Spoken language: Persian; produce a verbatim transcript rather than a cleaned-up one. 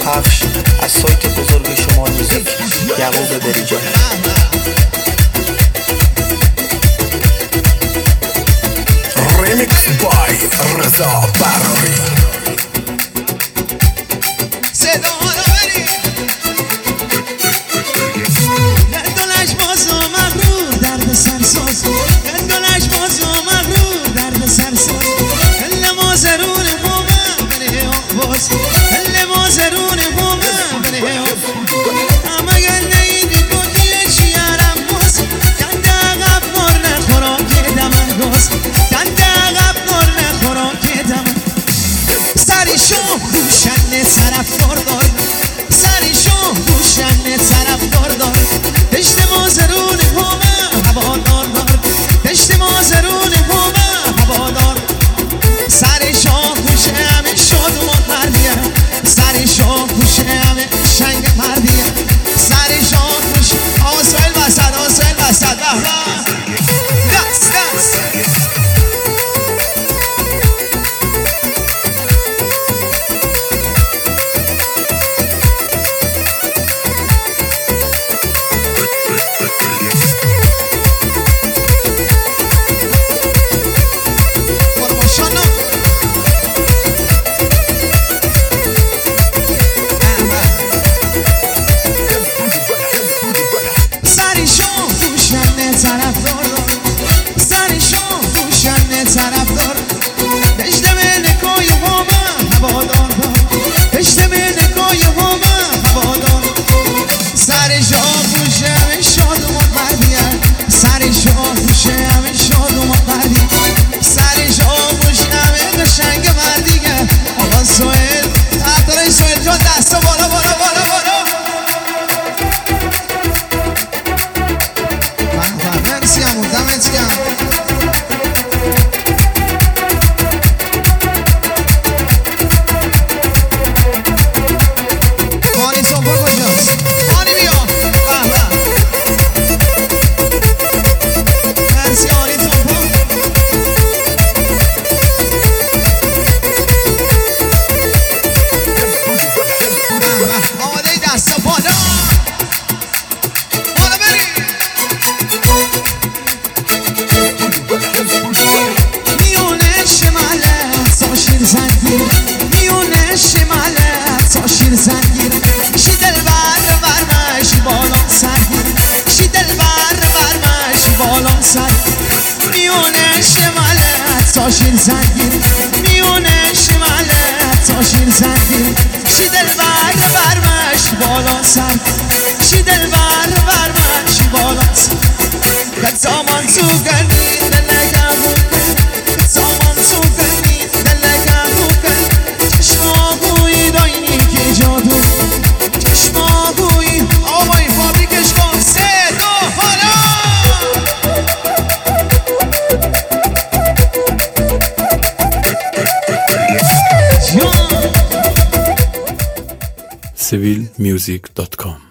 پخش از سایت بزرگ شما موزیک یعقوب بریجان. Remix by رضا براری. صدا رو بری گندلش بازو مغرور درد سرساز گندلش بازو مغرور درد سرساز هل مازرون بومه بنه باز هل مازرون بومه بنه اما گنده ایدی بودیه چیارم باز گنده عقب نور نخورا که دمه گاز گنده عقب نور نخورا که دمه سریشو بوشنه طرف دار سریشو بوشنه طرف دار دار پشت مازرون همه هوادار دار پشت مازرون همه هوادار سریشو بوشه همه شادمان مردیه سریشو بوشه همه شنگ مردیه سریشو بوشه آسویل بسد آسویل بسد دست دست شیر زنگیر میونه شماله تا شیر زنگیر شی دل بر برمش بالا سر شی دل بر برمش بالا سر که زمان تو گردی دلگم بکن زمان تو گردی دلگم بکن چشما بوی داینی که جادو چشما بوی آوای فابریکش کن سه دو حالا seville music dot com